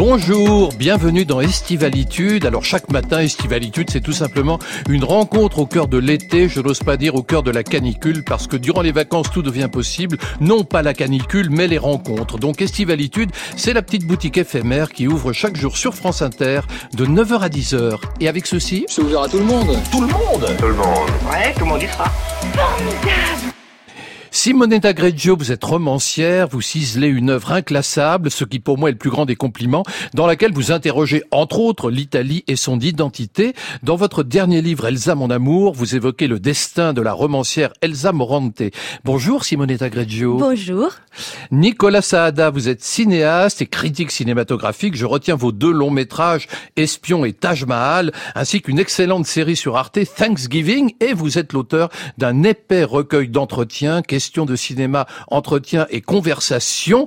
Bonjour, bienvenue dans Estivalitude. Alors chaque matin, Estivalitude, c'est tout simplement une rencontre au cœur de l'été, je n'ose pas dire au cœur de la canicule, parce que durant les vacances, tout devient possible. Non pas la canicule, mais les rencontres. Donc Estivalitude, c'est la petite boutique éphémère qui ouvre chaque jour sur France Inter de 9h à 10h. Et avec ceci... C'est ouvert à tout le monde. Tout le monde. Tout le monde. Ouais, tout le monde y sera. Formidable. Simonetta Greggio, vous êtes romancière, vous ciselez une œuvre inclassable, ce qui pour moi est le plus grand des compliments, dans laquelle vous interrogez entre autres l'Italie et son identité. Dans votre dernier livre, Elsa mon amour, vous évoquez le destin de la romancière Elsa Morante. Bonjour Simonetta Greggio. Bonjour. Nicolas Saada, vous êtes cinéaste et critique cinématographique. Je retiens vos 2 longs métrages, Espion et Taj Mahal, ainsi qu'une excellente série sur Arte, Thanksgiving, et vous êtes l'auteur d'un épais recueil d'entretiens, questions de cinéma, entretien et conversation,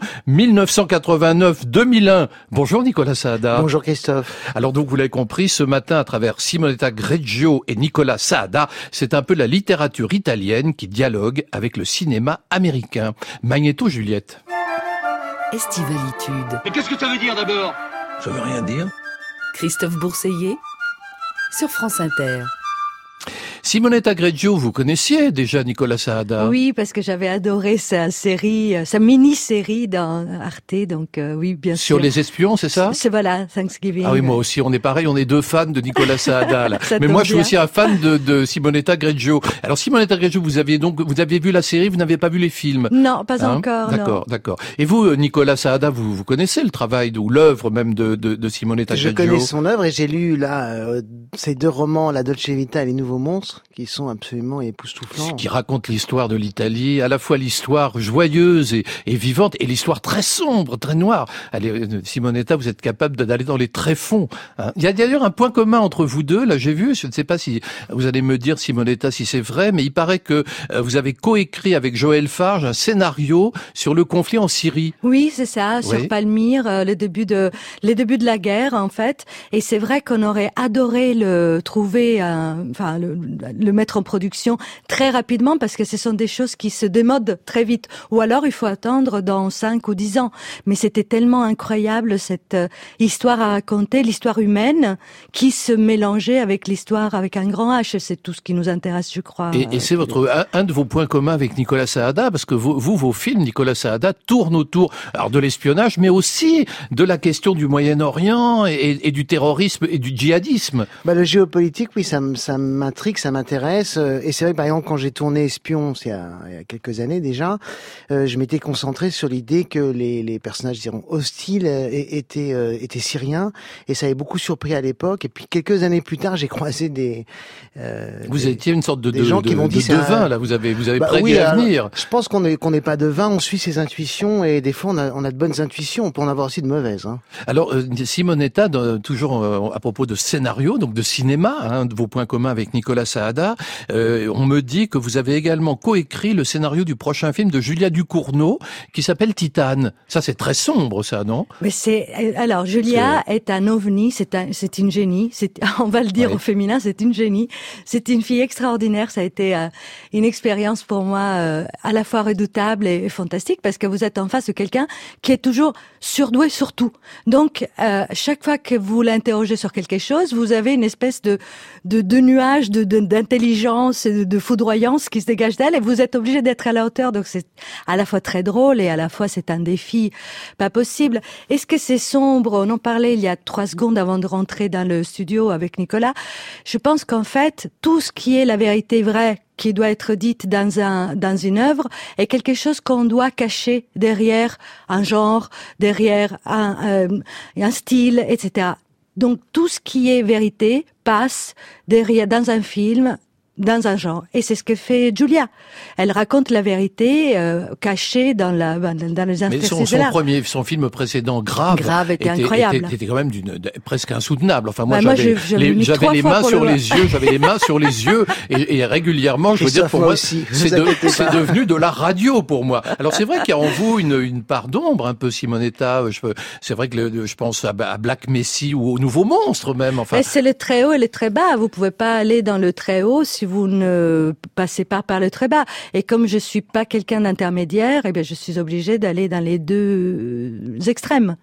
1989-2001. Bonjour Nicolas Saada. Bonjour Christophe. Alors donc vous l'avez compris, ce matin à travers Simonetta Greggio et Nicolas Saada, c'est un peu la littérature italienne qui dialogue avec le cinéma américain. Magnéto Juliette. Estivalitude. Mais qu'est-ce que ça veut dire d'abord? Ça veut rien dire. Christophe Bourseillet sur France Inter. Simonetta Greggio, vous connaissiez déjà Nicolas Saada? Oui, parce que j'avais adoré sa série, sa mini-série dans Arte, donc oui, bien sûr. Sur les espions, c'est ça? C'est voilà, Thanksgiving. Ah oui, moi aussi, on est pareil, on est 2 fans de Nicolas Saada, là. Ça Mais tombe moi, je suis bien. aussi un fan de Simonetta Greggio. Alors, Simonetta Greggio, vous aviez vu la série, vous n'avez pas vu les films? Non, pas encore, D'accord, d'accord. Et vous, Nicolas Saada, vous connaissez le travail ou l'œuvre même de Simonetta Greggio? Je connais son œuvre et j'ai lu là ces 2 romans, La Dolce Vita et Les Nouveaux Monstres, qui sont absolument époustouflants. Qui raconte l'histoire de l'Italie, à la fois l'histoire joyeuse et vivante, et l'histoire très sombre, très noire. Allez, Simonetta, vous êtes capable d'aller dans les tréfonds. Hein. Il y a d'ailleurs un point commun entre vous deux, là j'ai vu, je ne sais pas si vous allez me dire, Simonetta, si c'est vrai, mais il paraît que vous avez coécrit avec Joël Farge un scénario sur le conflit en Syrie. Oui, c'est ça, sur Oui. Palmyre, les débuts de la guerre, en fait. Et c'est vrai qu'on aurait adoré le trouver, le mettre en production très rapidement, parce que ce sont des choses qui se démodent très vite. Ou alors, il faut attendre dans 5 ou 10 ans. Mais c'était tellement incroyable, cette histoire à raconter, l'histoire humaine, qui se mélangeait avec l'histoire avec un grand H. C'est tout ce qui nous intéresse, je crois. Et c'est un de vos points communs avec Nicolas Saada, parce que vos films, Nicolas Saada, tournent autour alors de l'espionnage, mais aussi de la question du Moyen-Orient et du terrorisme et du djihadisme. Le géopolitique, oui, ça m'intrigue, ça m'intéresse. Et c'est vrai que par exemple, quand j'ai tourné Espion, c'est il y a quelques années déjà, je m'étais concentré sur l'idée que les personnages, dirons, hostiles étaient syriens, et ça avait beaucoup surpris à l'époque. Et puis quelques années plus tard, j'ai croisé Vous étiez une sorte de gens qui m'ont dit devin, là, vous avez prédit oui, l'avenir. Je pense qu'on n'est pas devin, on suit ses intuitions, et des fois on a de bonnes intuitions, on peut en avoir aussi de mauvaises. Hein. Alors, Simonetta, toujours à propos de scénario, donc de cinéma, un de vos points communs avec Nicolas Saada, on me dit que vous avez également coécrit le scénario du prochain film de Julia Ducournau, qui s'appelle Titane. Ça, c'est très sombre, ça, non? Mais alors Julia est un ovni, c'est une génie, on va le dire Ouais. au féminin, c'est une génie, c'est une fille extraordinaire, ça a été une expérience pour moi à la fois redoutable et fantastique, parce que vous êtes en face de quelqu'un qui est toujours surdoué sur tout. Donc chaque fois que vous l'interrogez sur quelque chose, vous avez une espèce de nuage d'intelligence et de foudroyance qui se dégage d'elle, et vous êtes obligé d'être à la hauteur. Donc c'est à la fois très drôle et à la fois c'est un défi pas possible. Est-ce que c'est sombre? On en parlait il y a 3 secondes avant de rentrer dans le studio avec Nicolas. Je pense qu'en fait, tout ce qui est la vérité vraie qui doit être dite dans une œuvre est quelque chose qu'on doit cacher derrière un genre, derrière un style, etc. Donc tout ce qui est vérité passe derrière dans un film, dans un genre. Et c'est ce que fait Julia. Elle raconte la vérité cachée dans les interstices. Mais son film précédent, Grave était incroyable. Était quand même presque insoutenable. Enfin, moi, j'avais les mains sur les yeux, j'avais les mains sur les yeux, et régulièrement, je veux dire, pour moi, c'est devenu de la radio pour moi. Alors, c'est vrai qu'il y a en vous une part d'ombre, un peu, Simonetta. C'est vrai que je pense à Black Messi ou au Nouveau Monstre, même. Enfin. Mais c'est le très haut et le très bas. Vous pouvez pas aller dans le très haut si vous ne passez pas par le très bas. Et comme je suis pas quelqu'un d'intermédiaire, eh bien, je suis obligée d'aller dans les 2 extrêmes.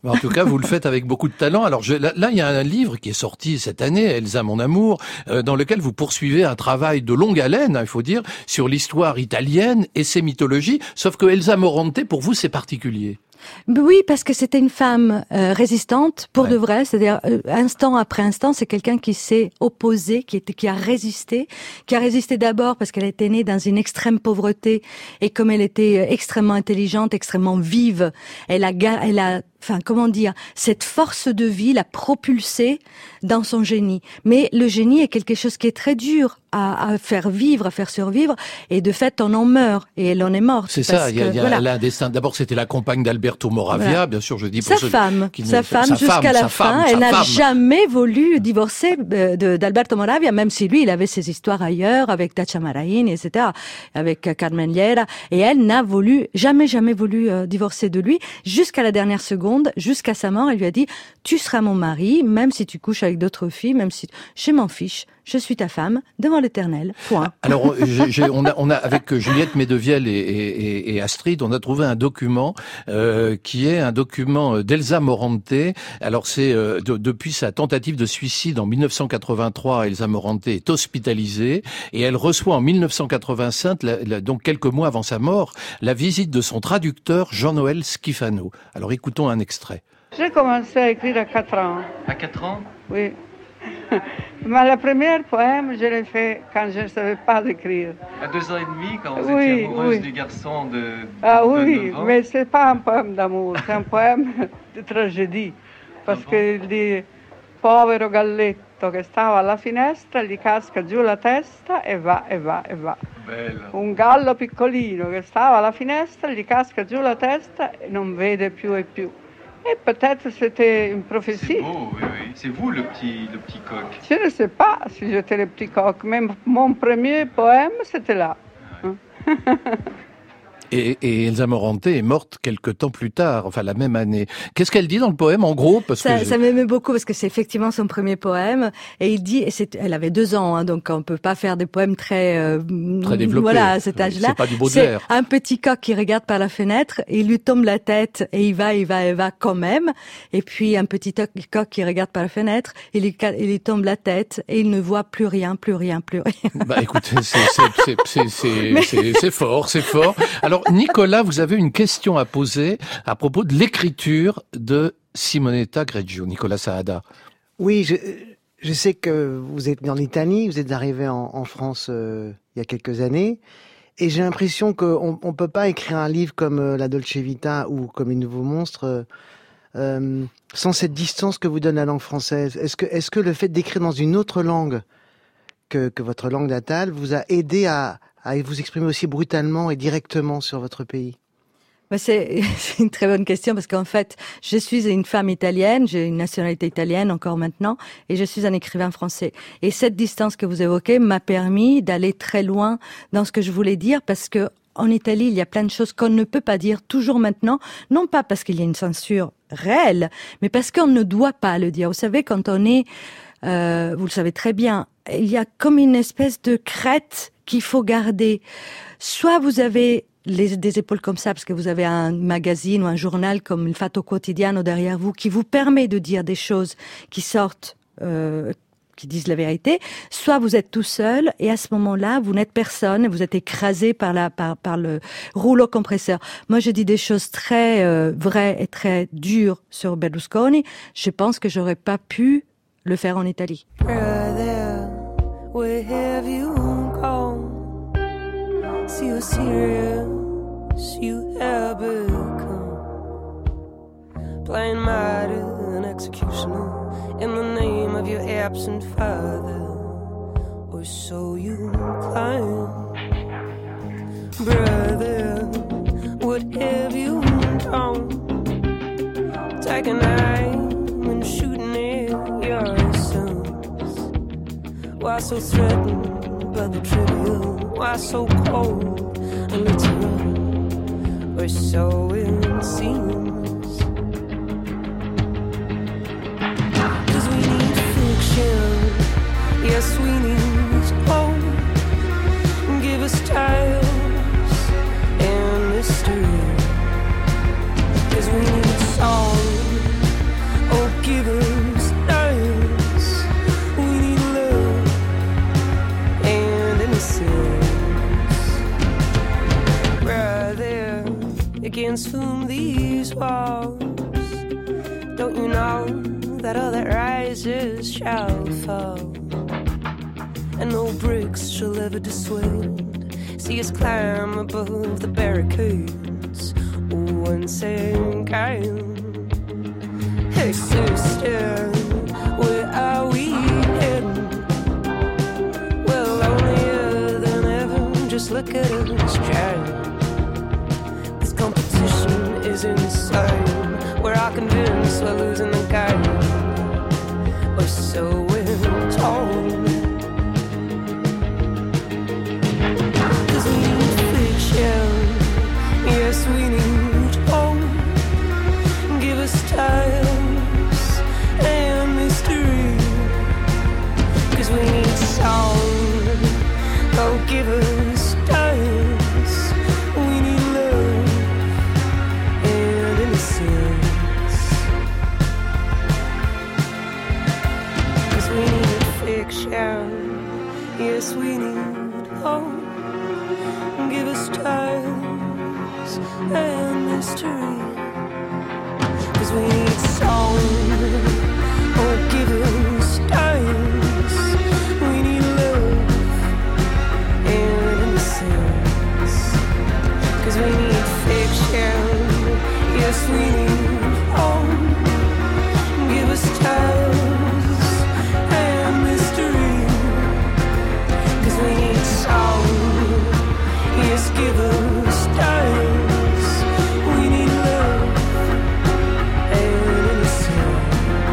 En tout cas, vous le faites avec beaucoup de talent. Alors là, il y a un livre qui est sorti cette année, Elsa, mon amour, dans lequel vous poursuivez un travail de longue haleine, il faut dire, sur l'histoire italienne et ses mythologies. Sauf que Elsa Morante, pour vous, c'est particulier. Oui, parce que c'était une femme résistante pour de vrai, c'est-à-dire instant après instant, c'est quelqu'un qui s'est opposé, qui a résisté d'abord parce qu'elle était née dans une extrême pauvreté et comme elle était extrêmement intelligente, extrêmement vive, elle a cette force de vie l'a propulsée dans son génie. Mais le génie est quelque chose qui est très dur à faire vivre, à faire survivre, et de fait, on en meurt, et elle en est morte. C'est ça, elle a un destin. D'abord, c'était la compagne d'Alberto Moravia, bien sûr, je dis pour sa femme jusqu'à la fin, elle n'a jamais voulu divorcer d'Alberto Moravia, même si lui, il avait ses histoires ailleurs, avec Dacia Maraini, etc., avec Carmen Llera, et elle n'a jamais voulu divorcer de lui, jusqu'à la dernière seconde, jusqu'à sa mort, elle lui a dit, tu seras mon mari, même si tu couches avec d'autres filles, même si je m'en fiche, je suis ta femme, devant l'Éternel. Point. Alors, on a avec Juliette Medevielle et Astrid, on a trouvé un document qui est un document d'Elsa Morante. Alors, c'est depuis sa tentative de suicide en 1983, Elsa Morante est hospitalisée et elle reçoit en 1985, donc quelques mois avant sa mort, la visite de son traducteur Jean-Noël Schifano. Alors, écoutons un extrait. J'ai commencé à écrire à 4 ans. À 4 ans? Oui. Mais le premier poème, je l'ai fait quand je ne savais pas écrire. À 2 ans et demi, quand vous étiez amoureuse du garçon de oui, 9 ans. Mais ce n'est pas un poème d'amour, c'est un poème de tragédie. Parce qu'il dit « Povero galletto che stava alla finestra, gli casca giù la testa e va, e va, e va. Bella. Un gallo piccolino che stava alla finestra, gli casca giù la testa e non vede più e più. » Et peut-être c'était une prophétie. C'est beau, oui, oui. C'est vous le petit coq. Je ne sais pas si j'étais le petit coq, mais mon premier poème, c'était là. Ouais. Et Elsa Morante est morte quelque temps plus tard, enfin la même année. Qu'est-ce qu'elle dit dans le poème, en gros? Ça m'aimait beaucoup parce que c'est effectivement son premier poème. Et il dit, elle avait 2 ans, hein, donc on peut pas faire des poèmes très développés. Voilà, à cet âge-là. C'est pas du Baudelaire. C'est un petit coq qui regarde par la fenêtre, et il lui tombe la tête et il va quand même. Et puis un petit coq qui regarde par la fenêtre, il lui tombe la tête et il ne voit plus rien. Bah écoutez, c'est fort. Alors Nicolas, vous avez une question à poser à propos de l'écriture de Simonetta Greggio. Nicolas Saada. Oui, je sais que vous êtes né en Italie, vous êtes arrivé en France il y a quelques années, et j'ai l'impression qu'on ne peut pas écrire un livre comme La Dolce Vita ou comme Les Nouveaux Monstres sans cette distance que vous donne la langue française. Est-ce que le fait d'écrire dans une autre langue que votre langue natale vous a aidé à vous exprimer aussi brutalement et directement sur votre pays? C'est une très bonne question parce qu'en fait, je suis une femme italienne, j'ai une nationalité italienne encore maintenant, et je suis un écrivain français. Et cette distance que vous évoquez m'a permis d'aller très loin dans ce que je voulais dire parce que en Italie, il y a plein de choses qu'on ne peut pas dire toujours maintenant, non pas parce qu'il y a une censure réelle, mais parce qu'on ne doit pas le dire. Vous savez, quand on est, vous le savez très bien, il y a comme une espèce de crête qu'il faut garder. Soit vous avez des épaules comme ça, parce que vous avez un magazine ou un journal comme Il Fatto Quotidiano derrière vous, qui vous permet de dire des choses qui sortent, qui disent la vérité. Soit vous êtes tout seul, et à ce moment-là, vous n'êtes personne, vous êtes écrasé par le rouleau compresseur. Moi, je dis des choses très vraies et très dures sur Berlusconi. Je pense que j'aurais pas pu le faire en Italie. Where have you gone? See how serious you have become. Playing martyr and executioner in the name of your absent father, or so you claim. Brother, what have you done? Taking aim and shooting at your sons. Why so threatened by the trivial? Why so cold and literal? Or so it seems. 'Cause we need fiction, yes we need hope. Give us tales and mystery. 'Cause we need song shall fall, and no bricks shall ever dissuade. See us climb above the barricades once again. Hey sister, where are we heading? Well, lonelier than ever, just look at us trying. This competition is insane. We're all convinced we're losing the game, or so we're told. Cause we need fiction, yes we need hope. Give us styles and mystery. Cause we need song, oh give us styles. We need love and innocence. Cause we need fiction, yes we need hope. Give us styles and mystery. Cause we need song, oh give us styles. We need love and innocence. Cause we need fiction, yes we need hope. Give us styles and mystery. Cause we need song, yes give us styles. We need love and innocence.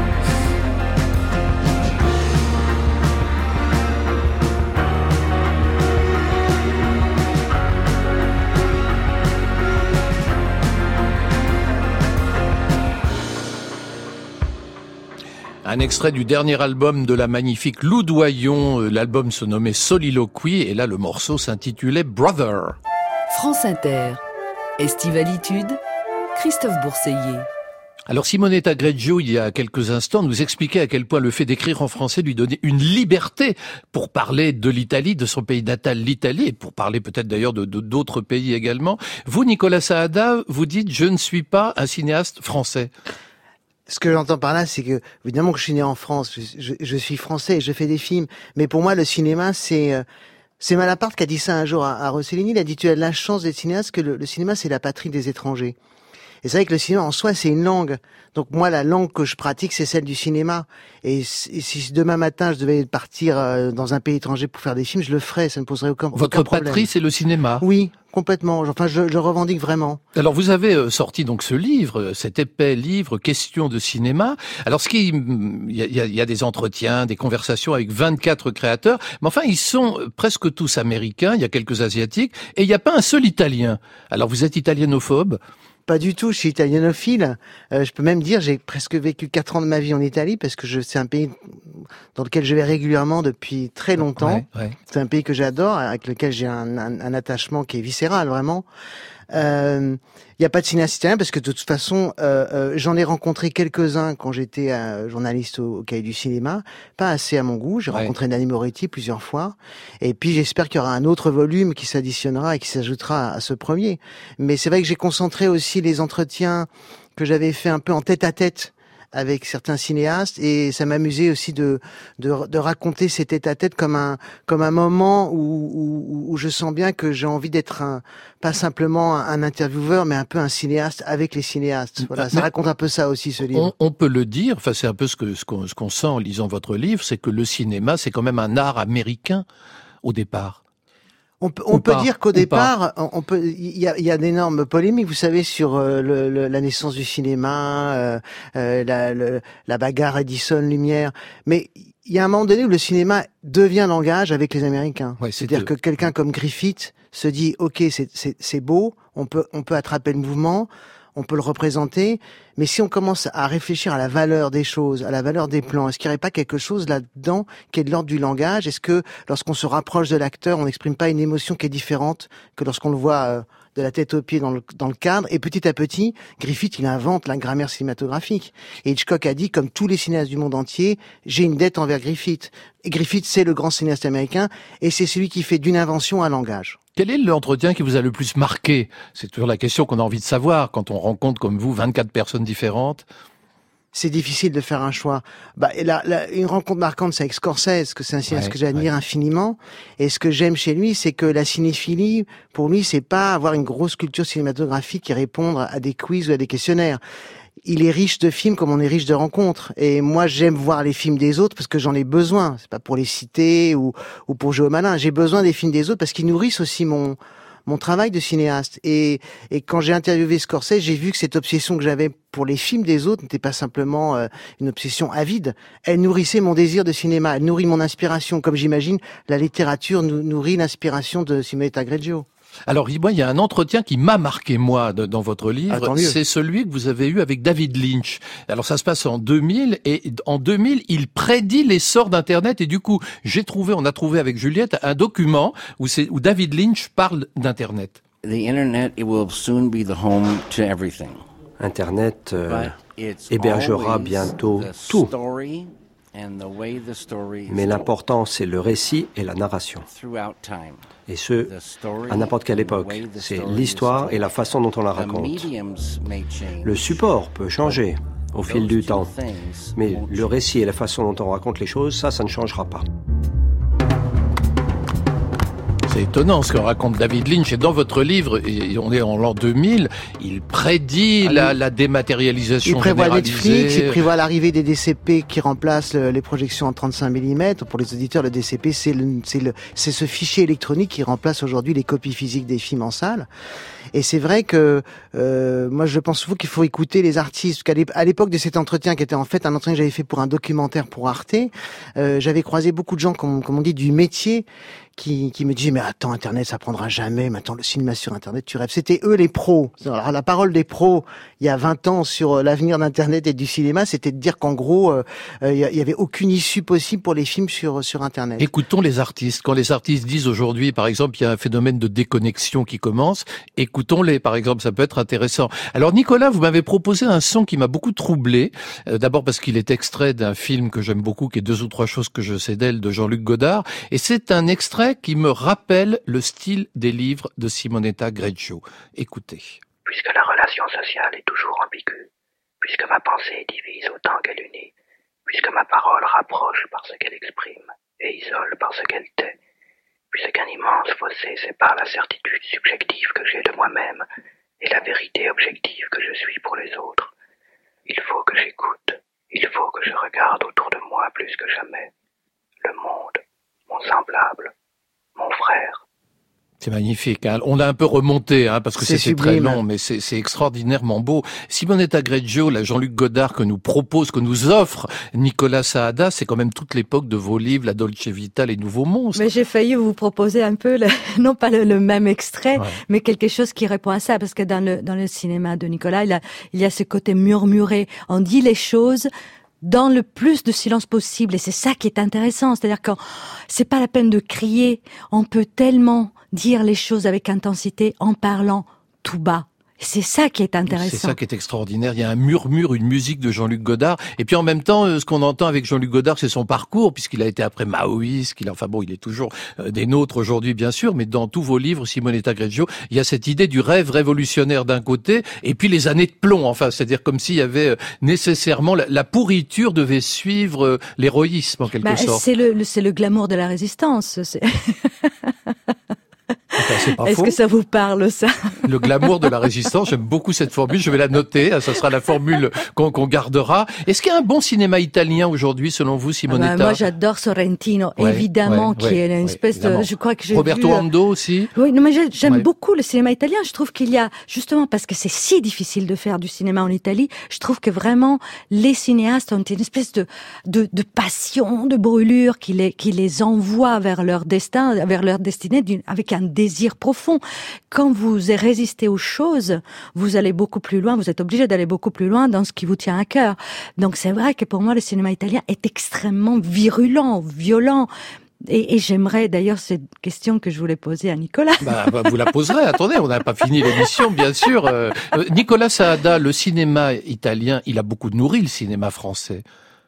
Un extrait du dernier album de la magnifique Lou Doyon. L'album se nommait Soliloquy et là le morceau s'intitulait Brother. France Inter. Estivalitude. Christophe Bourseiller. Alors Simonetta Greggio, il y a quelques instants, nous expliquait à quel point le fait d'écrire en français lui donnait une liberté pour parler de l'Italie, de son pays natal, l'Italie, et pour parler peut-être d'ailleurs de d'autres pays également. Vous, Nicolas Saada, vous dites « Je ne suis pas un cinéaste français ». Ce que j'entends par là, c'est que, évidemment que je suis né en France, je suis français et je fais des films. Mais pour moi, le cinéma, c'est Malaparte qui a dit ça un jour à Rossellini. Il a dit, tu as de la chance d'être cinéaste, que le cinéma, c'est la patrie des étrangers. Et c'est vrai que le cinéma en soi, c'est une langue. Donc moi, la langue que je pratique, c'est celle du cinéma. Et si demain matin, je devais partir dans un pays étranger pour faire des films, je le ferais, ça ne poserait aucun problème. Votre patrie, c'est le cinéma? Oui, complètement. Enfin, je le revendique vraiment. Alors vous avez sorti donc ce livre, cet épais livre, Questions de cinéma. Alors il y a des entretiens, des conversations avec 24 créateurs, mais enfin ils sont presque tous américains, il y a quelques asiatiques, et il n'y a pas un seul italien. Alors vous êtes italianophobe? Pas du tout, je suis italianophile. Je peux même dire, j'ai presque vécu 4 ans de ma vie en Italie parce que c'est un pays dans lequel je vais régulièrement depuis très longtemps. Ouais. C'est un pays que j'adore, avec lequel j'ai un attachement qui est viscéral, vraiment. Il n'y a pas de cinéaste italien parce que de toute façon, j'en ai rencontré quelques-uns quand j'étais journaliste au Cahier du cinéma, pas assez à mon goût. J'ai rencontré Nanni Moretti plusieurs fois, et puis j'espère qu'il y aura un autre volume qui s'additionnera et qui s'ajoutera à ce premier. Mais c'est vrai que j'ai concentré aussi les entretiens que j'avais fait un peu en tête-à-tête avec certains cinéastes, et ça m'amusait aussi de raconter ces tête-à-tête comme un moment où je sens bien que j'ai envie d'être pas simplement un intervieweur, mais un peu un cinéaste avec les cinéastes. Voilà, ça raconte un peu ça aussi, ce livre. On peut le dire, enfin c'est un peu ce qu'on sent en lisant votre livre, c'est que le cinéma, c'est quand même un art américain au départ. On peut dire qu'au départ, il y a d'énormes polémiques, vous savez, sur la naissance du cinéma, la bagarre Edison-Lumière. Mais il y a un moment donné où le cinéma devient langage avec les Américains. Ouais, c'est-à-dire que quelqu'un comme Griffith se dit, ok, c'est beau, on peut attraper le mouvement, on peut le représenter, mais si on commence à réfléchir à la valeur des choses, à la valeur des plans, est-ce qu'il n'y aurait pas quelque chose là-dedans qui est de l'ordre du langage? Est-ce que lorsqu'on se rapproche de l'acteur, on n'exprime pas une émotion qui est différente que lorsqu'on le voit de la tête aux pieds dans le cadre? Et petit à petit, Griffith, il invente la grammaire cinématographique. Et Hitchcock a dit, comme tous les cinéastes du monde entier, j'ai une dette envers Griffith. Et Griffith, c'est le grand cinéaste américain, et c'est celui qui fait d'une invention un langage. Quel est l'entretien qui vous a le plus marqué? C'est toujours la question qu'on a envie de savoir quand on rencontre comme vous 24 personnes différentes. c'est difficile de faire un choix. Une rencontre marquante, c'est avec Scorsese, que c'est un cinéaste que j'admire infiniment. Et ce que j'aime chez lui, c'est que la cinéphilie, pour lui, c'est pas avoir une grosse culture cinématographique et répondre à des quiz ou à des questionnaires. Il est riche de films comme on est riche de rencontres. Et moi, j'aime voir les films des autres parce que j'en ai besoin. C'est pas pour les citer ou pour jouer au malin. J'ai besoin des films des autres parce qu'ils nourrissent aussi mon travail de cinéaste. Et quand j'ai interviewé Scorsese, j'ai vu que cette obsession que j'avais pour les films des autres n'était pas simplement une obsession avide. Elle nourrissait mon désir de cinéma. Elle nourrit mon inspiration. Comme j'imagine, la littérature nourrit l'inspiration de Simonetta Greggio. Alors, moi, il y a un entretien qui m'a marqué, moi, dans votre livre. C'est celui que vous avez eu avec David Lynch. Alors, ça se passe en 2000, et en 2000, il prédit l'essor d'Internet, et du coup, on a trouvé avec Juliette un document où David Lynch parle d'Internet. The Internet, it will soon be the home to everything. Internet hébergera bientôt tout. Mais l'important, c'est le récit et la narration. Et ce, à n'importe quelle époque. C'est l'histoire et la façon dont on la raconte. Le support peut changer au fil du temps. Mais le récit et la façon dont on raconte les choses, ça ne changera pas. C'est étonnant ce que raconte David Lynch. Et dans votre livre, on est en l'an 2000, il prédit la dématérialisation généralisée. Il prévoit Netflix, il prévoit l'arrivée des DCP qui remplacent les projections en 35 mm. Pour les auditeurs, le DCP, c'est ce fichier électronique qui remplace aujourd'hui les copies physiques des films en salle. Et c'est vrai que moi je pense souvent qu'il faut écouter les artistes. Parce qu'à l'époque de cet entretien, qui était en fait un entretien que j'avais fait pour un documentaire pour Arte, j'avais croisé beaucoup de gens, comme on dit, du métier, qui me disaient mais attends, Internet ça prendra jamais, maintenant le cinéma sur Internet tu rêves. C'était eux les pros. Alors la parole des pros il y a 20 ans sur l'avenir d'Internet et du cinéma, c'était de dire qu'en gros il y avait aucune issue possible pour les films sur Internet. Écoutons les artistes. Quand les artistes disent aujourd'hui, par exemple, il y a un phénomène de déconnexion qui commence, écoutons-les, par exemple, ça peut être intéressant. Alors Nicolas, vous m'avez proposé un son qui m'a beaucoup troublé, d'abord parce qu'il est extrait d'un film que j'aime beaucoup, qui est 2 ou 3 choses que je sais d'elle, de Jean-Luc Godard, et c'est un extrait qui me rappelle le style des livres de Simonetta Greggio. Écoutez. Puisque la relation sociale est toujours ambiguë, puisque ma pensée divise autant qu'elle unit, puisque ma parole rapproche par ce qu'elle exprime et isole par ce qu'elle tait, puisqu'un immense fossé sépare la certitude subjective que j'ai de moi-même et la vérité objective que je suis pour les autres, il faut que j'écoute, il faut que je regarde autour de moi plus que jamais le monde, mon semblable, mon frère. C'est magnifique, hein. On a un peu remonté, parce que c'était très long, mais c'est extraordinairement beau. Simonetta Greggio, la Jean-Luc Godard que nous propose, que nous offre Nicolas Saada, c'est quand même toute l'époque de vos livres, La Dolce Vita, Les Nouveaux Monstres. Mais j'ai failli vous proposer un peu, non pas le même extrait, mais quelque chose qui répond à ça, parce que dans le cinéma de Nicolas, il y a ce côté murmuré. On dit les choses dans le plus de silence possible, et c'est ça qui est intéressant. C'est-à-dire que c'est pas la peine de crier, on peut tellement dire les choses avec intensité en parlant tout bas. C'est ça qui est intéressant. C'est ça qui est extraordinaire. Il y a un murmure, une musique de Jean-Luc Godard. Et puis en même temps, ce qu'on entend avec Jean-Luc Godard, c'est son parcours, puisqu'il a été après maoïste, il est toujours des nôtres aujourd'hui, bien sûr, mais dans tous vos livres, Simonetta Greggio, il y a cette idée du rêve révolutionnaire d'un côté, et puis les années de plomb, c'est-à-dire comme s'il y avait nécessairement, la pourriture devait suivre l'héroïsme, en quelque sorte. C'est le glamour de la résistance. Est-ce faux. Que ça vous parle, ça? Le glamour de la résistance, j'aime beaucoup cette formule, je vais la noter, ça sera la formule qu'on gardera. Est-ce qu'il y a un bon cinéma italien aujourd'hui, selon vous, Simonetta? Moi, j'adore Sorrentino, évidemment, qui est une espèce de... Je crois que j'ai Roberto Ando aussi? Oui, non, mais j'aime beaucoup le cinéma italien. Je trouve qu'il y a, justement, parce que c'est si difficile de faire du cinéma en Italie, je trouve que vraiment, les cinéastes ont une espèce de passion, de brûlure qui les envoie vers leur destin, vers leur destinée, avec un désir profond. Quand vous résistez aux choses, vous allez beaucoup plus loin, vous êtes obligé d'aller beaucoup plus loin dans ce qui vous tient à cœur. Donc c'est vrai que pour moi, le cinéma italien est extrêmement virulent, violent. Et j'aimerais d'ailleurs cette question que je voulais poser à Nicolas. Vous la poserez, attendez, on n'a pas fini l'émission, bien sûr. Nicolas Saada, le cinéma italien, il a beaucoup nourri le cinéma français.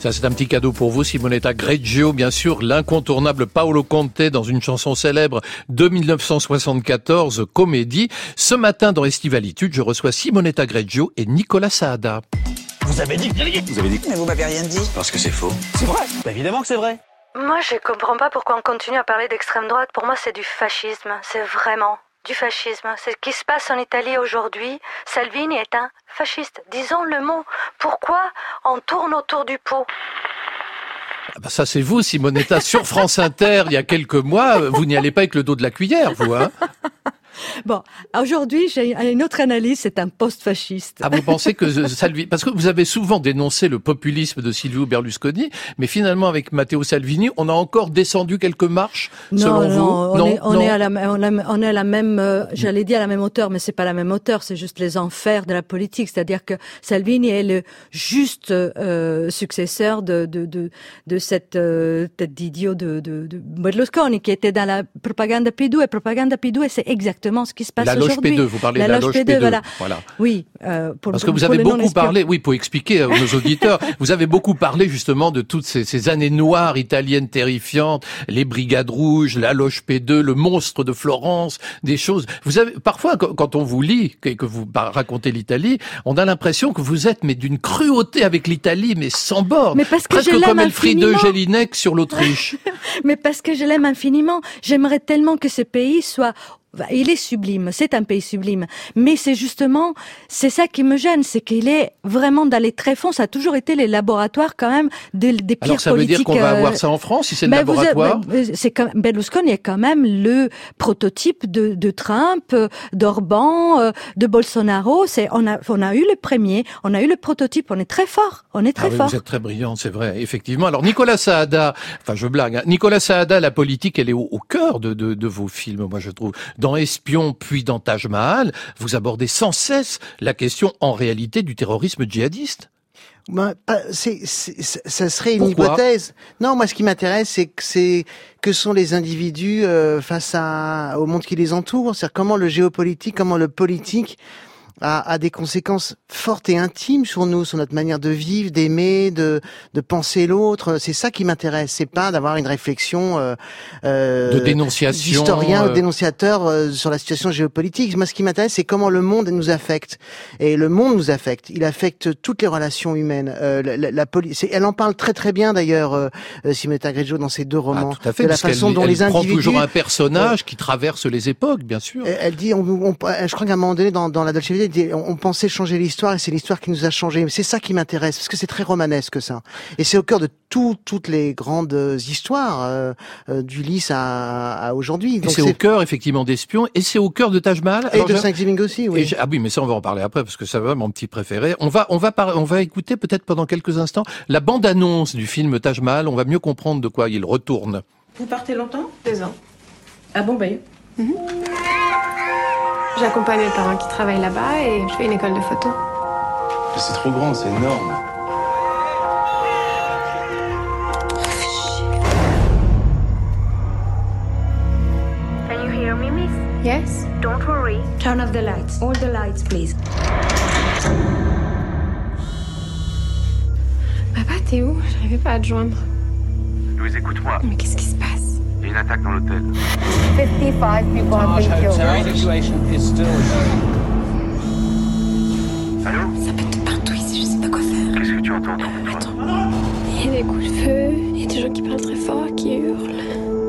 Ça, c'est un petit cadeau pour vous, Simonetta Greggio, bien sûr, l'incontournable Paolo Conte dans une chanson célèbre de 1974, Comédie. Ce matin, dans Estivalitude, je reçois Simonetta Greggio et Nicolas Saada. Vous avez dit que vous avez dit que... Mais vous m'avez rien dit. Parce que c'est faux. C'est vrai. Bah, évidemment que c'est vrai. Moi, je comprends pas pourquoi on continue à parler d'extrême droite. Pour moi, c'est du fascisme. C'est vraiment du fascisme. C'est ce qui se passe en Italie aujourd'hui. Salvini est un fasciste. Disons le mot. Pourquoi on tourne autour du pot ? Ah bah ça, c'est vous, Simonetta, sur France Inter, il y a quelques mois. Vous n'y allez pas avec le dos de la cuillère, vous, hein ? Bon, aujourd'hui, j'ai une autre analyse, c'est un post-fasciste. Ah, vous pensez que Salvini... Parce que vous avez souvent dénoncé le populisme de Silvio Berlusconi, mais finalement, avec Matteo Salvini, on a encore descendu quelques marches, selon vous ? On est à la même, j'allais dire à la même hauteur, mais c'est pas la même hauteur, c'est juste les enfers de la politique. C'est-à-dire que Salvini est le juste successeur de cette tête d'idiot de Berlusconi, qui était dans la propaganda P2, et propaganda P2, c'est exactement ce qui se passe aujourd'hui. La loge P2, vous parlez de la loge P2. Voilà. Oui. Parce que vous avez beaucoup parlé, oui, pour expliquer à nos auditeurs, vous avez beaucoup parlé justement de toutes ces années noires italiennes terrifiantes, les brigades rouges, la loge P2, le monstre de Florence, des choses. Vous avez, parfois, quand on vous lit, que vous racontez l'Italie, on a l'impression que vous êtes, mais d'une cruauté avec l'Italie, mais sans borne. Mais parce que presque je l'aime comme Elfriede infiniment. Jelinek sur l'Autriche. Mais parce que je l'aime infiniment. J'aimerais tellement que ce pays soit... Il est sublime, c'est un pays sublime, mais c'est justement, c'est ça qui me gêne, c'est qu'il est vraiment dans les tréfonds. Ça a toujours été les laboratoires quand même des pires politiques. Alors ça veut dire qu'on va avoir ça en France, si c'est le laboratoire. Berlusconi est quand même le prototype de Trump, d'Orban, de Bolsonaro. On a eu le premier, on a eu le prototype. On est très fort, fort. Vous êtes très brillant, c'est vrai, effectivement. Alors Nicolas Saada, enfin je blague, hein. Nicolas Saada, la politique, elle est au cœur de vos films, moi je trouve. Dans Espion, puis dans Taj Mahal, vous abordez sans cesse la question, en réalité, du terrorisme djihadiste. Ça serait une hypothèse. Non, moi, ce qui m'intéresse, c'est que sont les individus face au monde qui les entoure. C'est-à-dire comment le géopolitique, comment le politique a des conséquences fortes et intimes sur nous, sur notre manière de vivre, d'aimer, de penser l'autre. C'est ça qui m'intéresse. C'est pas d'avoir une réflexion de dénonciation, d'historien ou dénonciateur sur la situation géopolitique. Moi, ce qui m'intéresse, c'est comment le monde nous affecte. Et le monde nous affecte. Il affecte toutes les relations humaines. La police. Elle en parle très très bien d'ailleurs, Simonetta Greggio, dans ses deux romans. Tout à fait, de la façon dont les individus prend toujours un personnage qui traverse les époques, bien sûr. Elle dit, je crois qu'à un moment donné, dans la Dolce Vita, on pensait changer l'histoire et c'est l'histoire qui nous a changé. Mais c'est ça qui m'intéresse parce que c'est très romanesque ça. Et c'est au cœur de toutes les grandes histoires d'Ulysse à aujourd'hui. Donc c'est au cœur effectivement d'Espion et c'est au cœur de Taj Mahal. Et de Thanksgiving aussi, oui. Ah oui, mais ça on va en parler après parce que ça va mon petit préféré. On va écouter peut-être pendant quelques instants la bande-annonce du film Taj Mahal. On va mieux comprendre de quoi il retourne. Vous partez longtemps ? 2 ans. À Bombay. J'accompagne mes parents qui travaillent là-bas et je fais une école de photo. C'est trop grand, c'est énorme. Can you hear me, miss? Yes? Don't worry. Turn off the lights. All the lights, please. Papa, t'es où? J'arrivais pas à te joindre. Louise, écoute-moi. Mais qu'est-ce qui se passe? Il y a une attaque dans l'hôtel. 55 people have been killed. Allô? Ça pète de partout ici, je sais pas quoi faire. Qu'est-ce que tu entends autour de toi? Attends. Il y a des coups de feu, il y a des gens qui parlent très fort, qui hurlent.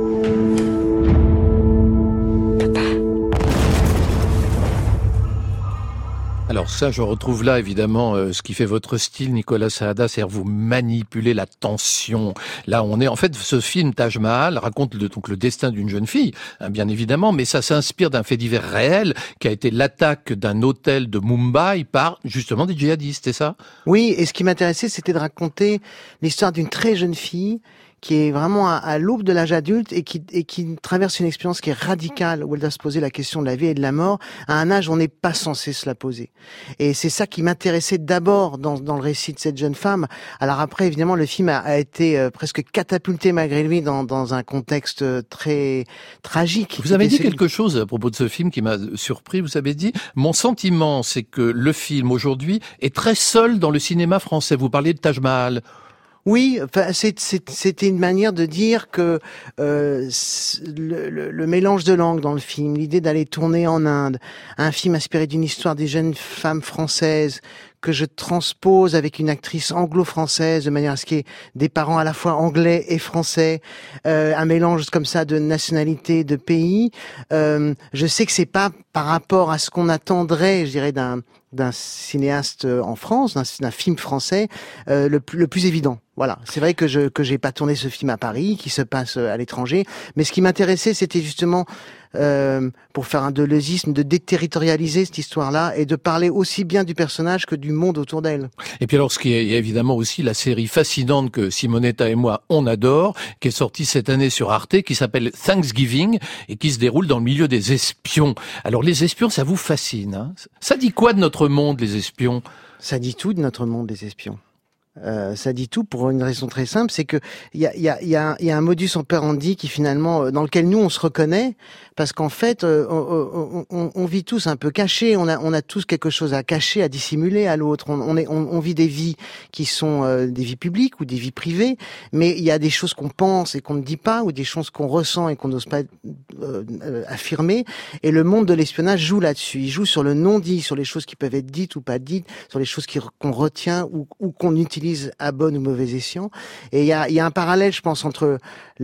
Alors ça, je retrouve là évidemment ce qui fait votre style, Nicolas Saada, c'est-à-dire vous manipulez la tension. Là, on est en fait ce film Taj Mahal raconte donc le destin d'une jeune fille, hein, bien évidemment, mais ça s'inspire d'un fait divers réel qui a été l'attaque d'un hôtel de Mumbai par justement des djihadistes, c'est ça? Oui, et ce qui m'intéressait, c'était de raconter l'histoire d'une très jeune fille qui est vraiment à l'aube de l'âge adulte et qui traverse une expérience qui est radicale, où elle doit se poser la question de la vie et de la mort à un âge où on n'est pas censé se la poser. Et c'est ça qui m'intéressait d'abord dans le récit de cette jeune femme. Alors après, évidemment, le film a été presque catapulté malgré lui dans un contexte très tragique. Vous avez dit quelque chose à propos de ce film qui m'a surpris. Vous avez dit, mon sentiment, c'est que le film aujourd'hui est très seul dans le cinéma français. Vous parliez de Taj Mahal. Oui, enfin, c'était une manière de dire que le mélange de langues dans le film, l'idée d'aller tourner en Inde, un film inspiré d'une histoire des jeunes femmes françaises que je transpose avec une actrice anglo-française de manière à ce qu'il y ait des parents à la fois anglais et français, un mélange comme ça de nationalités, de pays. Je sais que c'est pas par rapport à ce qu'on attendrait, je dirais, d'un cinéaste en France, d'un film français, le plus évident. Voilà, c'est vrai que j'ai pas tourné ce film à Paris, qui se passe à l'étranger, mais ce qui m'intéressait, c'était justement pour faire un deleuzisme, de déterritorialiser cette histoire-là et de parler aussi bien du personnage que du monde autour d'elle. Et puis alors, ce qui est évidemment aussi la série fascinante que Simonetta et moi on adore, qui est sortie cette année sur Arte, qui s'appelle Thanksgiving et qui se déroule dans le milieu des espions. Alors les espions, ça vous fascine, hein? Ça dit quoi de notre monde, les espions? Ça dit tout de notre monde, les espions. Ça dit tout pour une raison très simple, c'est que il y a un modus operandi qui finalement dans lequel nous on se reconnaît, parce qu'en fait on vit tous un peu cachés, on a tous quelque chose à cacher, à dissimuler à l'autre. On vit des vies qui sont des vies publiques ou des vies privées, mais il y a des choses qu'on pense et qu'on ne dit pas, ou des choses qu'on ressent et qu'on n'ose pas affirmer. Et le monde de l'espionnage joue là-dessus. Il joue sur le non-dit, sur les choses qui peuvent être dites ou pas dites, sur les choses qu'on retient ou qu'on utilise à bon ou mauvais escient. Et il y a un parallèle, je pense, entre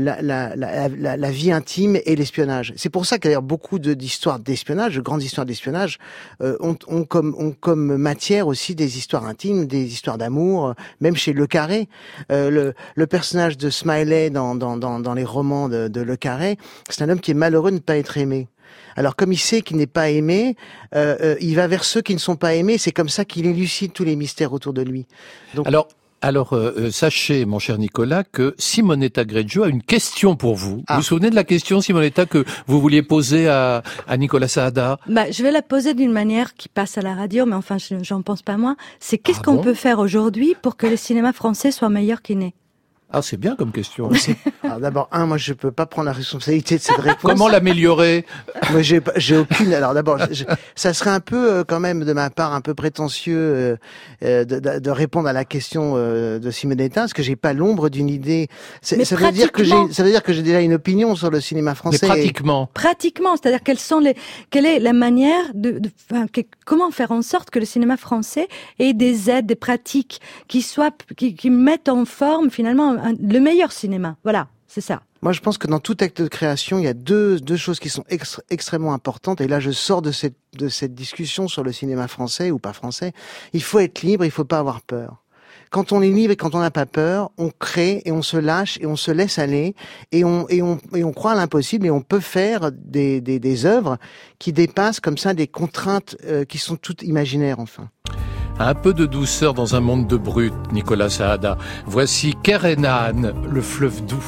la vie intime et l'espionnage. C'est pour ça qu'ailleurs beaucoup d'histoires d'espionnage, de grandes histoires d'espionnage, ont comme matière aussi des histoires intimes, des histoires d'amour, même chez Le Carré. Le personnage de Smiley dans les romans de Le Carré, c'est un homme qui est malheureux de ne pas être aimé. Alors comme il sait qu'il n'est pas aimé, il va vers ceux qui ne sont pas aimés. C'est comme ça qu'il élucide tous les mystères autour de lui. Donc, Alors, sachez, mon cher Nicolas, que Simonetta Greggio a une question pour vous. Vous vous souvenez de la question, Simonetta, que vous vouliez poser à Nicolas Saada? Je vais la poser d'une manière qui passe à la radio, mais enfin, j'en pense pas moins. C'est qu'est-ce qu'on peut faire aujourd'hui pour que le cinéma français soit meilleur qu'il n'est? Ah, c'est bien comme question. Alors d'abord, moi je peux pas prendre la responsabilité de cette réponse. Comment l'améliorer? Moi j'ai aucune. Alors d'abord, ça serait un peu quand même de ma part un peu prétentieux de répondre à la question de Simonetta, parce que j'ai pas l'ombre d'une idée. Ça veut dire que j'ai déjà une opinion sur le cinéma français. Mais pratiquement, c'est-à-dire quelle est la manière comment faire en sorte que le cinéma français ait des aides, des pratiques qui mettent en forme finalement le meilleur cinéma. Voilà, c'est ça. Moi, je pense que dans tout acte de création, il y a deux choses qui sont extrêmement importantes. Et là, je sors de cette discussion sur le cinéma français ou pas français. Il faut être libre, il faut pas avoir peur. Quand on est libre et quand on n'a pas peur, on crée et on se lâche et on se laisse aller et on croit à l'impossible et on peut faire des œuvres qui dépassent comme ça des contraintes qui sont toutes imaginaires, enfin. Un peu de douceur dans un monde de brut, Nicolas Saada. Voici Kerenan, le fleuve doux.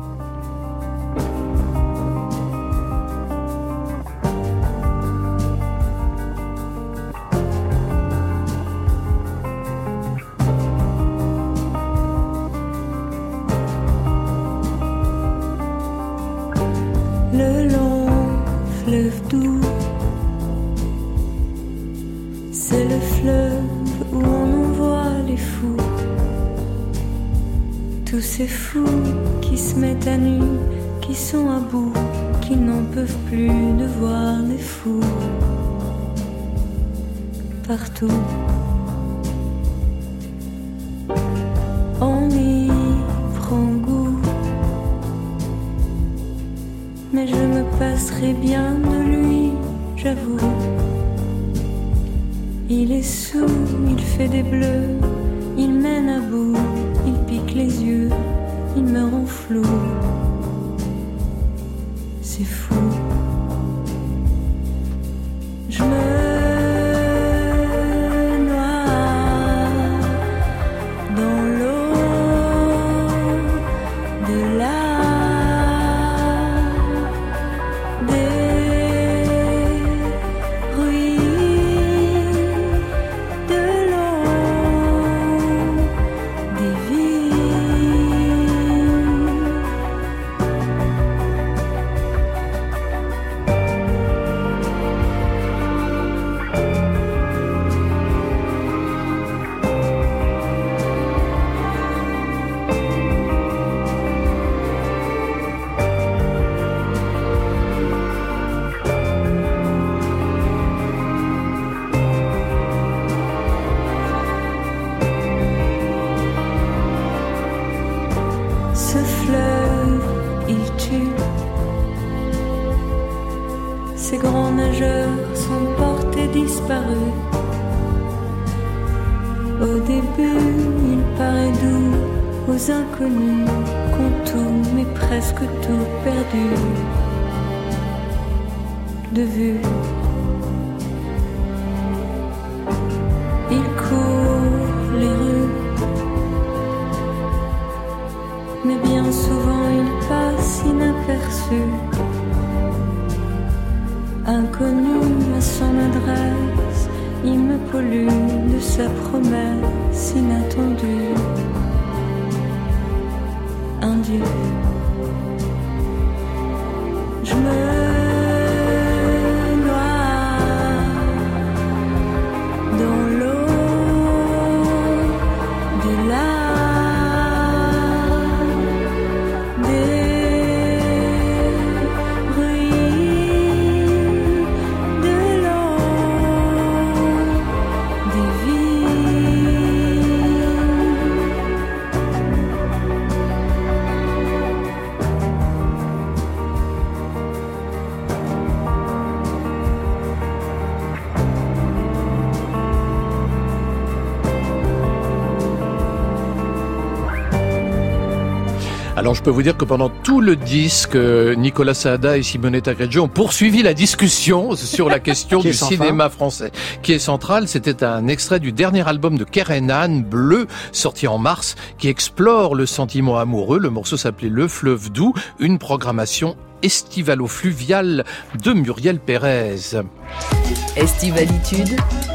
Le long fleuve doux, c'est le fleuve où on envoie les fous, tous ces fous qui se mettent à nu, qui sont à bout, qui n'en peuvent plus de voir les fous partout. On y prend goût, mais je me passerai bien de lui, j'avoue. Il est sous, il fait des bleus, il mène à bout, il pique les yeux, il me rend flou. C'est fou. Je me noie dans l'eau de Ces grands nageurs sont portés disparus. Au début, il paraît doux aux inconnus qu'ont tout, mais presque tout perdu de vue. Il court les rues, mais bien souvent il passe inaperçu. Inconnu à son adresse, il me pollue de sa promesse inattendue. Un dieu, je me Alors je peux vous dire que pendant tout le disque, Nicolas Saada et Simonetta Greggio ont poursuivi la discussion sur la question du cinéma français, qui est centrale. C'était un extrait du dernier album de Kerenan, Bleu, sorti en mars, qui explore le sentiment amoureux. Le morceau s'appelait Le Fleuve Doux, une programmation estivalo-fluviale de Muriel Pérez. Estivalitude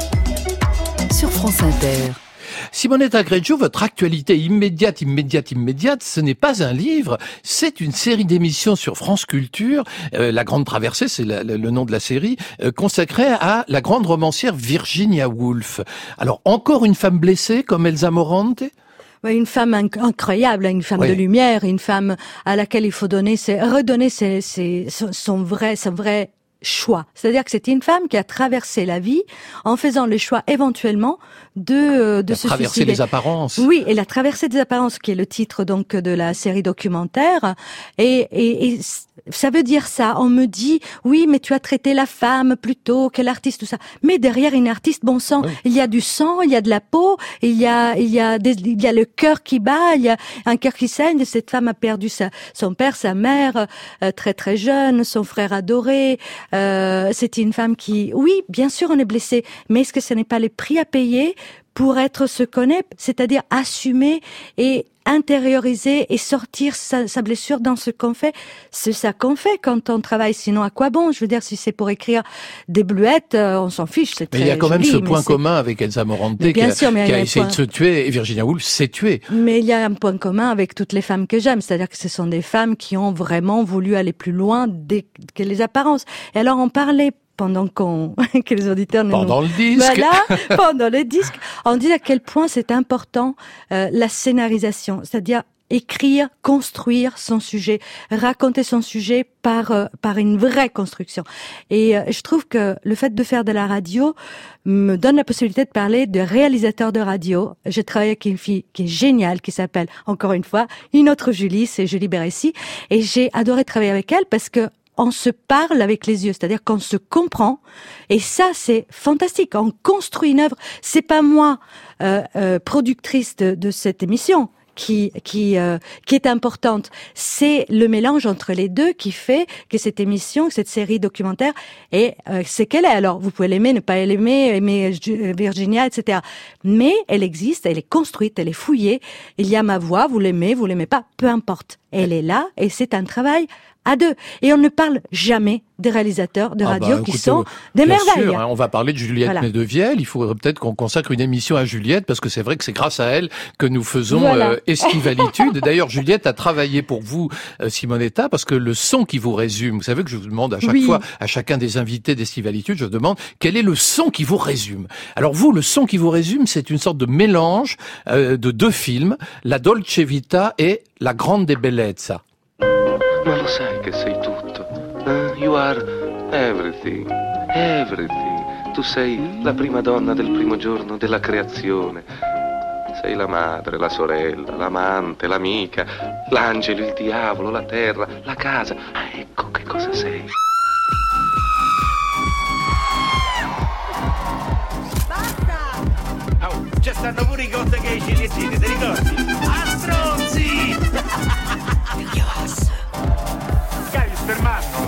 sur France Inter. Simonetta Greggio, votre actualité immédiate, ce n'est pas un livre, c'est une série d'émissions sur France Culture, La Grande Traversée, c'est le nom de la série, consacrée à la grande romancière Virginia Woolf. Alors, encore une femme blessée comme Elsa Morante ? Une femme incroyable, une femme de lumière, une femme à laquelle il faut redonner son vrai choix. C'est-à-dire que c'était une femme qui a traversé la vie en faisant le choix éventuellement de se traverser suicider. les apparences. Oui, et la traversée des apparences, qui est le titre donc de la série documentaire. Et ça veut dire ça. On me dit, oui, mais tu as traité la femme plutôt que l'artiste, tout ça. Mais derrière une artiste, bon sang, il y a du sang, il y a de la peau, il y a le cœur qui bat, il y a un cœur qui saigne. Cette femme a perdu son père, sa mère, très très jeune, son frère adoré. C'était une femme qui, oui, bien sûr, on est blessé, mais est-ce que ce n'est pas le prix à payer pour être ce qu'on est, c'est-à-dire assumer et intérioriser et sortir sa blessure dans ce qu'on fait. C'est ça qu'on fait quand on travaille, sinon à quoi bon? Je veux dire, si c'est pour écrire des bluettes, on s'en fiche, c'est très Mais il y a quand même joli, ce point commun avec Elsa Morante qui a essayé de se tuer, et Virginia Woolf s'est tuée. Mais il y a un point commun avec toutes les femmes que j'aime, c'est-à-dire que ce sont des femmes qui ont vraiment voulu aller plus loin que les apparences. Et alors on parlait pendant que les auditeurs pendant le disque. Voilà, pendant le disque, on dit à quel point c'est important la scénarisation, c'est-à-dire écrire, construire son sujet, raconter son sujet par une vraie construction. Et je trouve que le fait de faire de la radio me donne la possibilité de parler de réalisateurs de radio. J'ai travaillé avec une fille qui est géniale, qui s'appelle, encore une fois, une autre Julie, c'est Julie Bérécy, et j'ai adoré travailler avec elle parce que on se parle avec les yeux, c'est-à-dire qu'on se comprend, et ça c'est fantastique. On construit une œuvre. C'est pas moi, productrice de cette émission, qui est importante. C'est le mélange entre les deux qui fait que cette émission, cette série documentaire est ce qu'elle est. Alors vous pouvez l'aimer, ne pas l'aimer, aimer Virginia, etc. Mais elle existe, elle est construite, elle est fouillée. Il y a ma voix, vous l'aimez pas, peu importe. Elle est là et c'est un travail à deux. Et on ne parle jamais des réalisateurs de radio qui sont des merveilles. Sûr, on va parler de Juliette Medevielle. Il faudrait peut-être qu'on consacre une émission à Juliette, parce que c'est vrai que c'est grâce à elle que nous faisons Estivalitude. D'ailleurs, Juliette a travaillé pour vous, Simonetta, parce que le son qui vous résume, vous savez que je vous demande à chaque fois, à chacun des invités d'Estivalitude, je demande quel est le son qui vous résume. Alors vous, le son qui vous résume, c'est une sorte de mélange de deux films, La Dolce Vita et La Grande Bellezza. Ma lo sai che sei tutto. You are everything, everything. Tu sei la prima donna del primo giorno della creazione. Sei la madre, la sorella, l'amante, l'amica, l'angelo, il diavolo, la terra, la casa. Ah, ecco che cosa sei. i gay ciliegini, ti ricordi? A stronzi! Dai, spermato!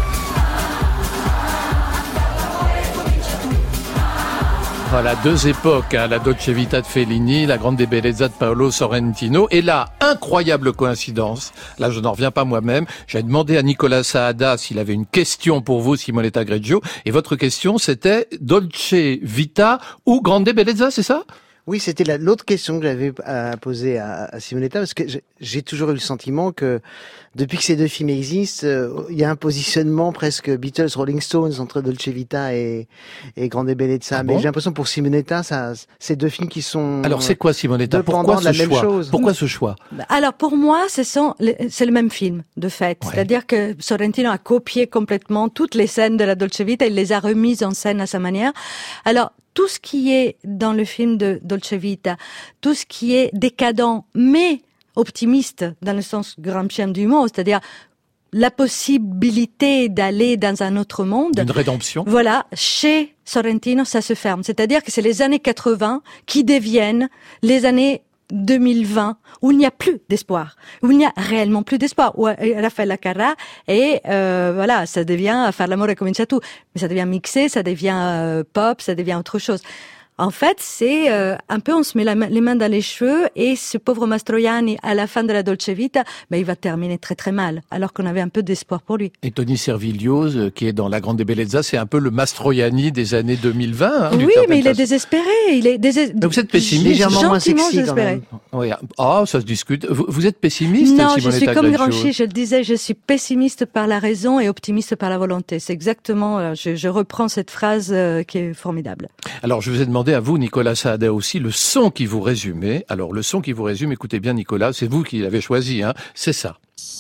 Voilà, deux époques, hein, la Dolce Vita de Fellini, la Grande Bellezza de Paolo Sorrentino. Et là, incroyable coïncidence, là je n'en reviens pas moi-même, j'ai demandé à Nicolas Saada s'il avait une question pour vous, Simonetta Greggio, et votre question c'était Dolce Vita ou Grande Bellezza, c'est ça ? Oui, c'était l'autre question que j'avais à poser à Simonetta, parce que j'ai toujours eu le sentiment que depuis que ces deux films existent, il y a un positionnement presque Beatles, Rolling Stones entre Dolce Vita et Grande Bellezza. Mais j'ai l'impression pour Simonetta, c'est deux films qui sont... Alors c'est quoi Simonetta ? Pourquoi ce choix ? Pourquoi ce choix ? Alors pour moi, c'est le même film, de fait. Ouais. C'est-à-dire que Sorrentino a copié complètement toutes les scènes de la Dolce Vita, il les a remises en scène à sa manière. Alors, tout ce qui est dans le film de Dolce Vita, tout ce qui est décadent, mais optimiste dans le sens gramscien du mot, c'est-à-dire la possibilité d'aller dans un autre monde. Une rédemption. Voilà, chez Sorrentino, ça se ferme. C'est-à-dire que c'est les années 80 qui deviennent les années 2020, où il n'y a plus d'espoir, où il n'y a réellement plus d'espoir, où Raffaella Carrà et voilà, ça devient Far l'amore comincia tu, mais ça devient mixé, ça devient pop, ça devient autre chose. En fait, c'est un peu on se met les mains dans les cheveux et ce pauvre Mastroianni à la fin de la Dolce Vita, il va terminer très très mal, alors qu'on avait un peu d'espoir pour lui. Et Tony Servilloso, qui est dans La Grande Bellezza, c'est un peu le Mastroianni des années 2020. Hein, oui, mais il est désespéré. Donc vous êtes pessimiste, légèrement moins sexy quand même. Oui, ça se discute. Vous êtes pessimiste, Non, Simonetta je suis comme Greggio. Gramsci, je le disais, je suis pessimiste par la raison et optimiste par la volonté. C'est exactement, je reprends cette phrase qui est formidable. Alors je vous ai demandé à vous, Nicolas Saada aussi, le son qui vous résumait. Alors le son qui vous résume, écoutez bien Nicolas, c'est vous qui l'avez choisi, hein, c'est ça.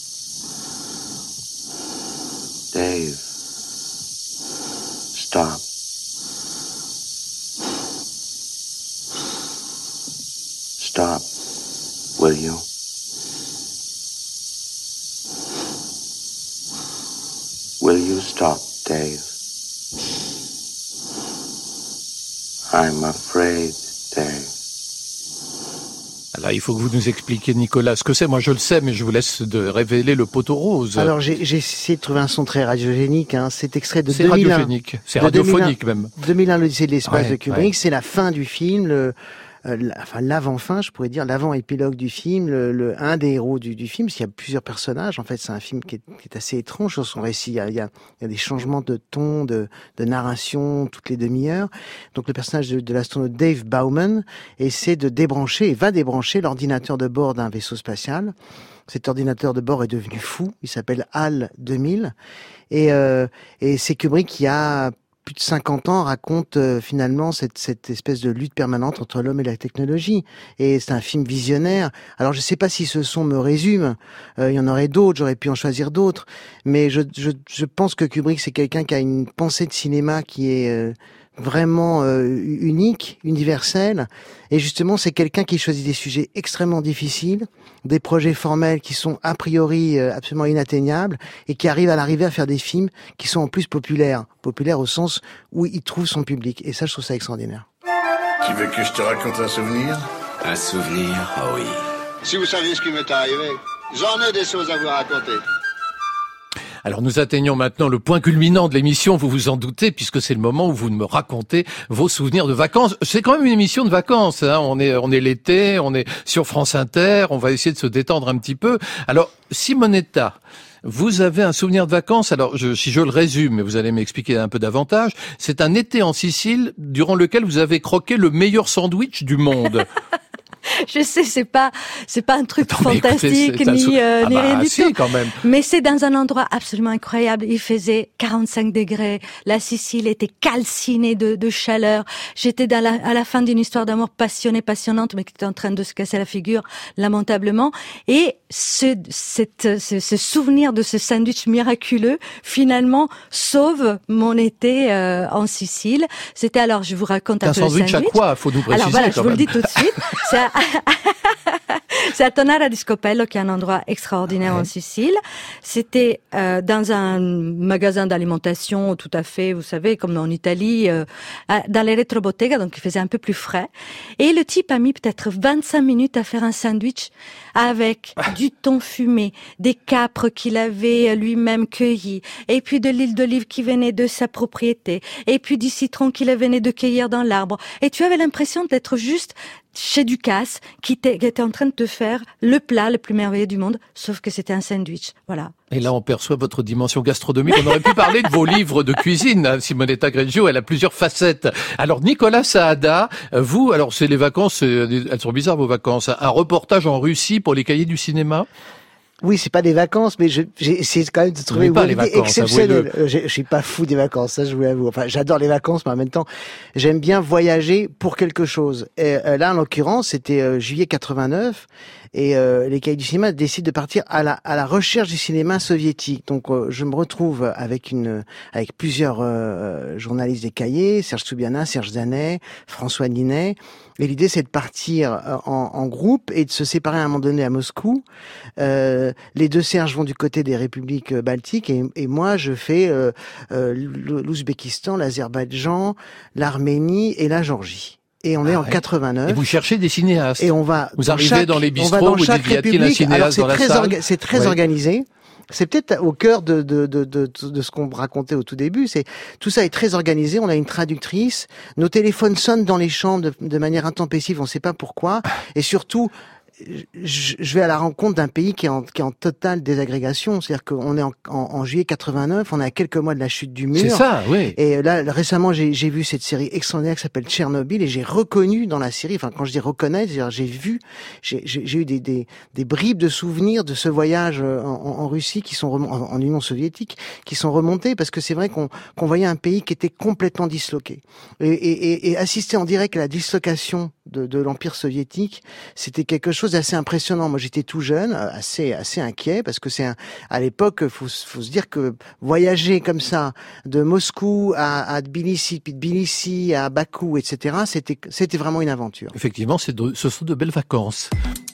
Dave, stop. Stop, will you? Will you stop, Dave? I'm afraid, Dave. Alors, il faut que vous nous expliquiez, Nicolas, ce que c'est. Moi, je le sais, mais je vous laisse de révéler le poteau rose. Alors, j'ai essayé de trouver un son très radiogénique. Hein. C'est extrait de 2001. C'est radiogénique. C'est radiophonique, 2001, même. 2001, l'Odyssée de l'espace de Kubrick. Ouais. C'est la fin du film, l'avant-fin, je pourrais dire, l'avant-épilogue du film, un des héros du film, parce qu'il y a plusieurs personnages. En fait, c'est un film qui est assez étrange sur son récit. Il y a des changements de ton, de narration toutes les demi-heures. Donc, le personnage de l'astronaute Dave Bowman va débrancher l'ordinateur de bord d'un vaisseau spatial. Cet ordinateur de bord est devenu fou. Il s'appelle HAL 2000. Et c'est Kubrick qui a plus de 50 ans raconte finalement cette espèce de lutte permanente entre l'homme et la technologie. Et c'est un film visionnaire. Alors je sais pas si ce son me résume. Il y en aurait d'autres, j'aurais pu en choisir d'autres. Mais je pense que Kubrick, c'est quelqu'un qui a une pensée de cinéma qui est vraiment unique, universelle. Et justement, c'est quelqu'un qui choisit des sujets extrêmement difficiles, des projets formels qui sont a priori absolument inatteignables, et qui arrive à faire des films qui sont en plus populaires au sens où il trouve son public. Et ça, je trouve ça extraordinaire. Tu veux que je te raconte un souvenir ? Un souvenir, oh oui. Si vous saviez ce qui m'est arrivé, j'en ai des choses à vous raconter. Alors nous atteignons maintenant le point culminant de l'émission, vous vous en doutez, puisque c'est le moment où vous me racontez vos souvenirs de vacances. C'est quand même une émission de vacances, hein. On est l'été, on est sur France Inter, on va essayer de se détendre un petit peu. Alors Simonetta, vous avez un souvenir de vacances, alors si je le résume, mais vous allez m'expliquer un peu davantage, c'est un été en Sicile durant lequel vous avez croqué le meilleur sandwich du monde. Je sais, c'est pas un truc fantastique, ni rien du tout. Quand même. Mais c'est dans un endroit absolument incroyable. Il faisait 45 degrés. La Sicile était calcinée de chaleur. J'étais à la fin d'une histoire d'amour passionnante, mais qui était en train de se casser la figure lamentablement. Et ce souvenir de ce sandwich miraculeux, finalement, sauve mon été en Sicile. C'était alors, je vous raconte un peu le sandwich. Un sandwich à quoi? Faut nous préciser. Alors voilà, quand je vous même. le dis tout de suite. C'est à Tonara di Scopello, qui est un endroit extraordinaire en Sicile. C'était dans un magasin d'alimentation tout à fait, vous savez, comme en Italie, dans les retrobottega, donc il faisait un peu plus frais. Et le type a mis peut-être 25 minutes à faire un sandwich avec du thon fumé, des capres qu'il avait lui-même cueillis, et puis de l'huile d'olive qui venait de sa propriété, et puis du citron qu'il venait de cueillir dans l'arbre. Et tu avais l'impression d'être juste chez Ducasse, qui était en train de te faire le plat le plus merveilleux du monde, sauf que c'était un sandwich. Voilà. Et là, on perçoit votre dimension gastronomique. On aurait pu parler de vos livres de cuisine. Simonetta Greggio, elle a plusieurs facettes. Alors, Nicolas Saada, vous, alors c'est les vacances, elles sont bizarres vos vacances. Un reportage en Russie pour les cahiers du cinéma. Oui, c'est pas des vacances, mais j'ai essayé quand même de trouver une idée exceptionnelle. Je suis pas fou des vacances, ça je vous l'avoue. Enfin, j'adore les vacances, mais en même temps, j'aime bien voyager pour quelque chose. Et là, en l'occurrence, c'était juillet 89, et les cahiers du cinéma décident de partir à la recherche du cinéma soviétique. Donc, je me retrouve avec plusieurs journalistes des cahiers, Serge Soubiana, Serge Zanet, François Ninet. Et l'idée, c'est de partir en groupe et de se séparer à un moment donné à Moscou. Les deux Serge vont du côté des républiques baltiques et moi, je fais l'Ouzbékistan, l'Azerbaïdjan, l'Arménie et la Géorgie. Et on est en 89. Et vous cherchez des cinéastes. Et on va. Vous arrivez dans les bistrots, vous dites, y a-t-il un cinéaste dans la salle? C'est très organisé. C'est peut-être au cœur de ce qu'on racontait au tout début. Tout ça est très organisé. On a une traductrice. Nos téléphones sonnent dans les chambres de manière intempestive. On ne sait pas pourquoi. Et surtout, je vais à la rencontre d'un pays qui est en totale désagrégation. C'est-à-dire qu'on est en juillet 89, on est à quelques mois de la chute du mur. C'est ça, oui. Et là, récemment, j'ai vu cette série extraordinaire qui s'appelle Tchernobyl et j'ai reconnu dans la série, enfin, quand je dis reconnaître, c'est-à-dire j'ai eu des bribes de souvenirs de ce voyage en Russie qui sont en Union soviétique, qui sont remontés parce que c'est vrai qu'on voyait un pays qui était complètement disloqué. Et assister en direct à la dislocation de l'Empire soviétique, c'était quelque chose d'assez impressionnant. Moi, j'étais tout jeune, assez inquiet, parce que à l'époque, faut se dire que voyager comme ça, de Moscou à Tbilissi, puis de Tbilissi à Bakou, etc., c'était vraiment une aventure. Effectivement, ce sont de belles vacances.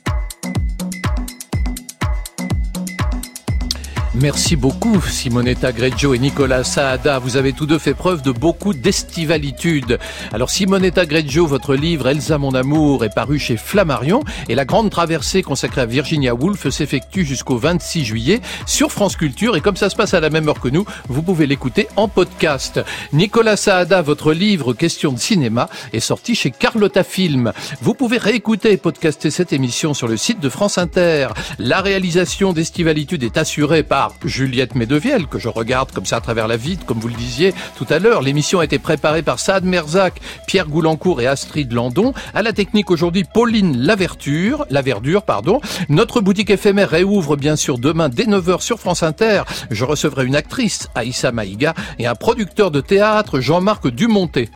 Merci beaucoup, Simonetta Greggio et Nicolas Saada. Vous avez tous deux fait preuve de beaucoup d'estivalitude. Alors, Simonetta Greggio, votre livre « Elsa, mon amour » est paru chez Flammarion et la grande traversée consacrée à Virginia Woolf s'effectue jusqu'au 26 juillet sur France Culture. Et comme ça se passe à la même heure que nous, vous pouvez l'écouter en podcast. Nicolas Saada, votre livre « Question de cinéma » est sorti chez Carlotta Film. Vous pouvez réécouter et podcaster cette émission sur le site de France Inter. La réalisation d'Estivalitude est assurée par Juliette Medevielle, que je regarde comme ça à travers la vitre, comme vous le disiez tout à l'heure. L'émission a été préparée par Saad Merzak, Pierre Goulancourt et Astrid Landon. À la technique aujourd'hui, Pauline Laverdure. Notre boutique éphémère réouvre bien sûr demain dès 9h sur France Inter. Je recevrai une actrice, Aïssa Maïga, et un producteur de théâtre, Jean-Marc Dumonté.